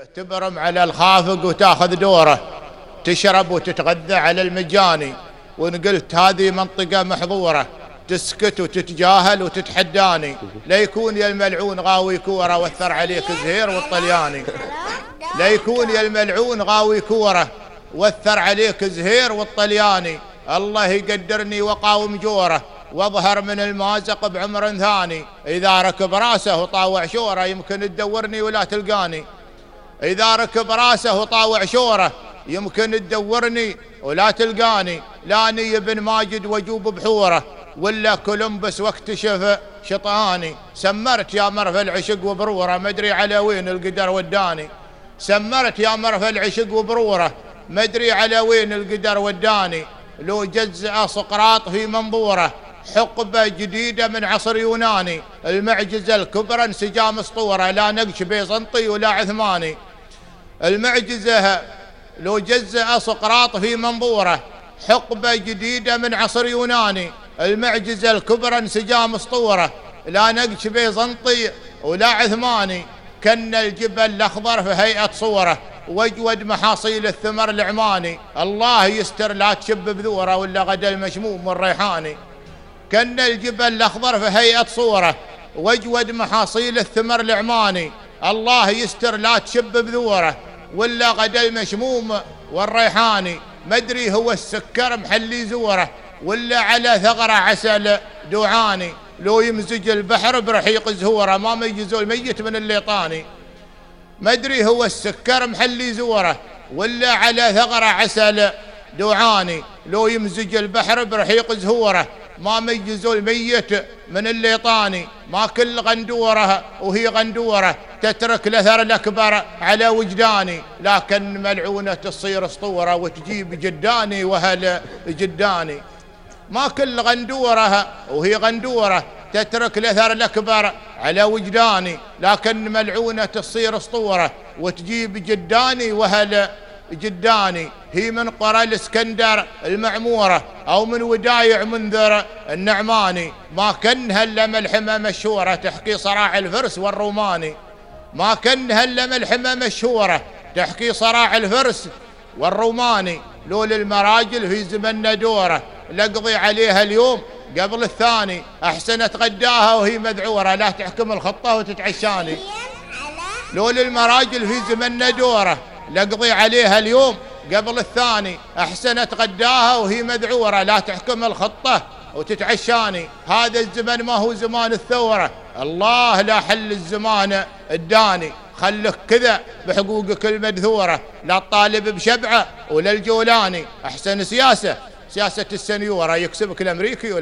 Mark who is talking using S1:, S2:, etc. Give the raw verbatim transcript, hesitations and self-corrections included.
S1: تبرم على الخافق وتاخذ دوره، تشرب وتتغذى على المجاني، وإن قلت هذه منطقة محظورة تسكت وتتجاهل وتتحداني. لا يكون يا الملعون غاوي كورة وثر عليك زهير والطلياني، لا يكون يا الملعون غاوي كورة وثر عليك زهير والطلياني. الله يقدرني وقاوم جوره واظهر من المازق بعمر ثاني. إذا ركب راسه وطاوع شوره يمكن تدورني ولا تلقاني، إذا ركب راسه وطاوع شوره يمكن تدورني ولا تلقاني. لاني ابن ماجد وجوب بحوره ولا كولومبس واكتشف شطاني. سمرت يا مرفى العشق وبروره مدري على وين القدر وداني، سمرت يا مرفى العشق وبروره مدري على وين القدر وداني. لو جزأ سقراط في منظوره حقبة جديدة من عصر يوناني، المعجزة الكبرى انسجام اسطورة لا نقش بيزنطي ولا عثماني. المعجزة لو جزأ سقراط في منظوره حقبة جديدة من عصر يوناني، المعجزة الكبرى انسجام اسطورة لا نقش بيزنطي ولا عثماني. كن الجبل الأخضر في هيئة صورة واجود محاصيل الثمر العماني. الله يستر لا تشب بذوره ولا غدا المشموم والريحاني. كن الجبل الأخضر في هيئة صورة واجود محاصيل الثمر العماني. الله يستر لا تشب بذوره ولا غدا المشموم والريحاني. مدري هو السكر محلي زوره ولا على ثغرة عسل دوعاني. لو يمزج البحر برحيق زهوره ما ميزوا الميت من الليطاني. مدري هو السكر محلي زوره ولا على ثغرة عسل دوعاني. لو يمزج البحر برحيق زهوره ما ميزوا الميت من الليطاني. ما كل غندوره وهي غندوره تترك الاثر الاكبر على وجداني، لكن ملعونه تصير اسطوره وتجيب جداني وهل جداني. ما كل غندوره وهي غندوره تترك الاثر الاكبر على وجداني، لكن ملعونه تصير اسطوره وتجيب جداني وهل جداني. هي من قرى الاسكندر المعموره او من ودايع منذر النعماني. ما كنها الا ملحمه مشهوره تحكي صراع الفرس والروماني، ما كنها الا ملحمه مشهوره تحكي صراع الفرس والروماني. لولا المراجل في زمننا دوره لقضي عليها اليوم قبل الثاني. احسن اتغداها وهي مذعوره لا تحكم الخطه وتتعشاني. لولا المراجل في زمننا دوره لقضي عليها اليوم قبل الثاني. احسن اتغداها وهي مذعوره لا تحكم الخطه وتتعشاني. هذا الزمن ما هو زمان الثوره، الله لا حل الزمان الداني. خلك كذا بحقوقك المدثوره لا تطالب بشبعه ولا الجولاني. احسن سياسه سياسه السنيوره يكسبك الامريكي